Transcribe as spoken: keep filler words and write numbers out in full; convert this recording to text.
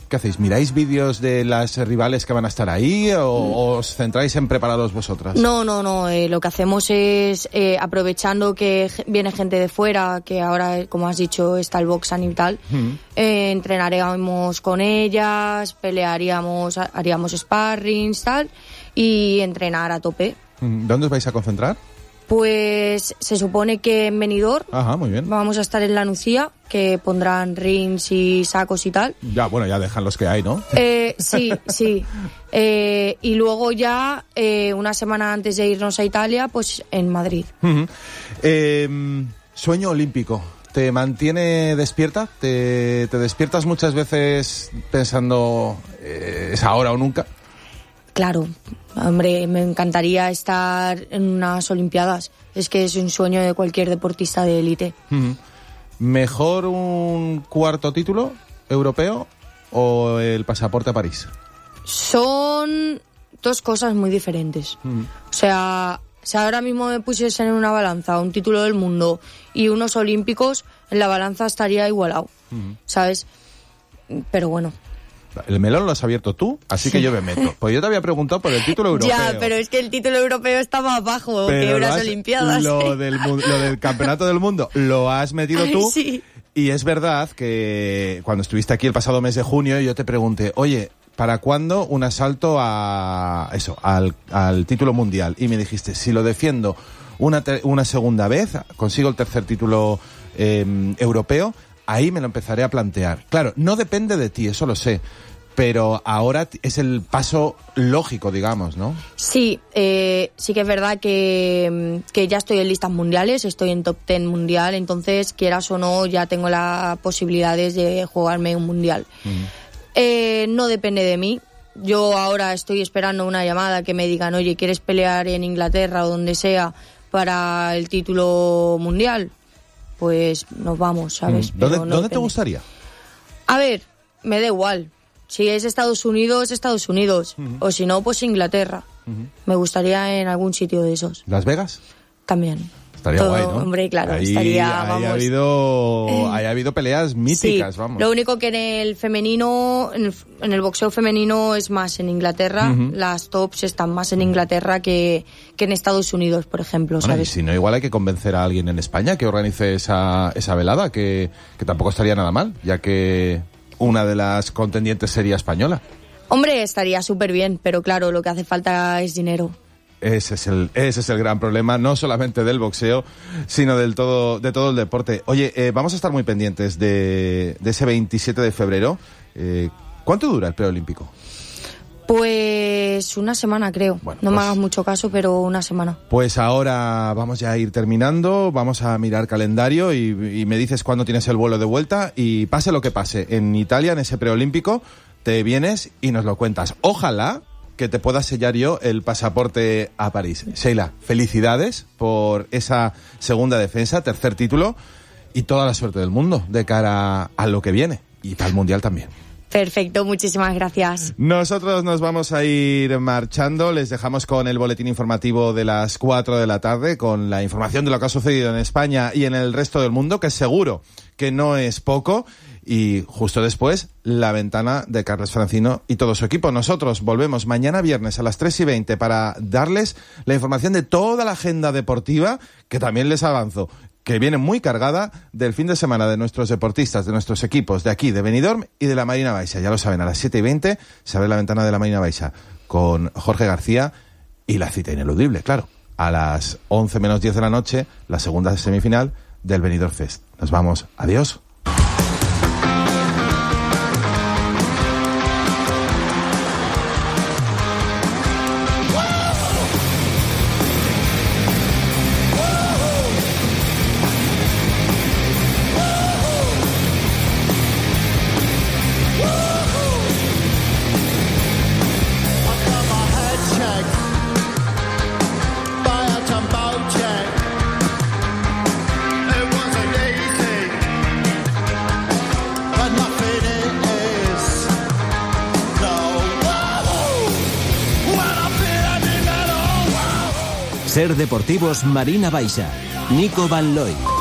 ¿qué hacéis? ¿Miráis vídeos de las rivales que van a estar ahí o, o os centráis en preparados vosotras? No, no, no. Eh, lo que hacemos es, eh, aprovechando que viene gente de fuera, que ahora, como has dicho, está el boxing y tal, mm. eh, entrenaríamos con ellas, pelearíamos, haríamos sparrings, tal, y entrenar a tope. ¿Dónde os vais a concentrar? Pues se supone que en Benidorm. Ajá, muy bien. Vamos a estar en la Nucía, que pondrán rings y sacos y tal. Ya, bueno, ya dejan los que hay, ¿no? Eh, sí, sí. Eh, y luego ya, eh, una semana antes de irnos a Italia, pues en Madrid. Uh-huh. Eh, sueño olímpico. ¿Te mantiene despierta? ¿Te, te despiertas muchas veces pensando eh, es ahora o nunca? Claro, hombre, me encantaría estar en unas Olimpiadas. Es que es un sueño de cualquier deportista de élite. Uh-huh. ¿Mejor un cuarto título europeo o el pasaporte a París? Son dos cosas muy diferentes. Uh-huh. O sea, si ahora mismo me pusiesen en una balanza un título del mundo y unos olímpicos, en la balanza estaría igualado, uh-huh. ¿sabes? Pero bueno. El melón lo has abierto tú, así que yo me meto. Pues yo te había preguntado por el título europeo. Ya, pero es que el título europeo está más bajo pero que unas has, Olimpiadas. Lo, ¿eh? del, lo del campeonato del mundo lo has metido tú. Ay, sí. Y es verdad que cuando estuviste aquí el pasado mes de junio yo te pregunté, oye, ¿para cuándo un asalto a eso, al, al título mundial? Y me dijiste, si lo defiendo una, te, una segunda vez, consigo el tercer título eh, europeo, ahí me lo empezaré a plantear. Claro, no depende de ti, eso lo sé, pero ahora es el paso lógico, digamos, ¿no? Sí, eh, sí que es verdad que, que ya estoy en listas mundiales, estoy en top ten mundial, entonces, quieras o no, ya tengo las posibilidades de jugarme un mundial. Uh-huh. Eh, no depende de mí. Yo ahora estoy esperando una llamada que me digan, oye, ¿quieres pelear en Inglaterra o donde sea para el título mundial? Pues nos vamos, ¿sabes? ¿Dónde, no ¿dónde te gustaría? A ver, me da igual. Si es Estados Unidos, Estados Unidos. Uh-huh. O si no, pues Inglaterra. Uh-huh. Me gustaría en algún sitio de esos. ¿Las Vegas? También. Estaría Todo, guay, ¿no? Hombre, claro, ahí, estaría, ahí vamos... Ha habido, ahí ha habido peleas míticas, sí, vamos. Lo único que en el femenino, en el, en el boxeo femenino es más en Inglaterra. Uh-huh. Las tops están más en Inglaterra que, que en Estados Unidos, por ejemplo, ¿sabes? Bueno, y si no, igual hay que convencer a alguien en España que organice esa, esa velada, que, que tampoco estaría nada mal, ya que una de las contendientes sería española. Hombre, estaría súper bien, pero claro, lo que hace falta es dinero. Ese es el ese es el gran problema, no solamente del boxeo, sino del todo de todo el deporte. Oye, eh, vamos a estar muy pendientes de, de ese veintisiete de febrero. Eh, ¿Cuánto dura el preolímpico? Pues una semana, creo. Bueno, no pues, me hagas mucho caso, pero una semana. Pues ahora vamos ya a ir terminando, vamos a mirar calendario y, y me dices cuándo tienes el vuelo de vuelta y pase lo que pase, en Italia, en ese preolímpico, te vienes y nos lo cuentas. Ojalá que te pueda sellar yo el pasaporte a París. Sheila, felicidades por esa segunda defensa, tercer título y toda la suerte del mundo de cara a lo que viene y para el Mundial también. Perfecto, muchísimas gracias. Nosotros nos vamos a ir marchando, les dejamos con el boletín informativo de las cuatro de la tarde, con la información de lo que ha sucedido en España y en el resto del mundo, que seguro que no es poco, y justo después la ventana de Carles Francino y todo su equipo. Nosotros volvemos mañana viernes a las tres y veinte para darles la información de toda la agenda deportiva, que también les avanzo, que viene muy cargada del fin de semana de nuestros deportistas, de nuestros equipos de aquí, de Benidorm y de la Marina Baixa. Ya lo saben, a las siete y veinte se abre la ventana de la Marina Baixa con Jorge García y la cita ineludible, claro. A las once menos diez de la noche, la segunda semifinal del Benidorm Fest. Nos vamos. Adiós. Ser Deportivos Marina Baixa. Nico Van Looy.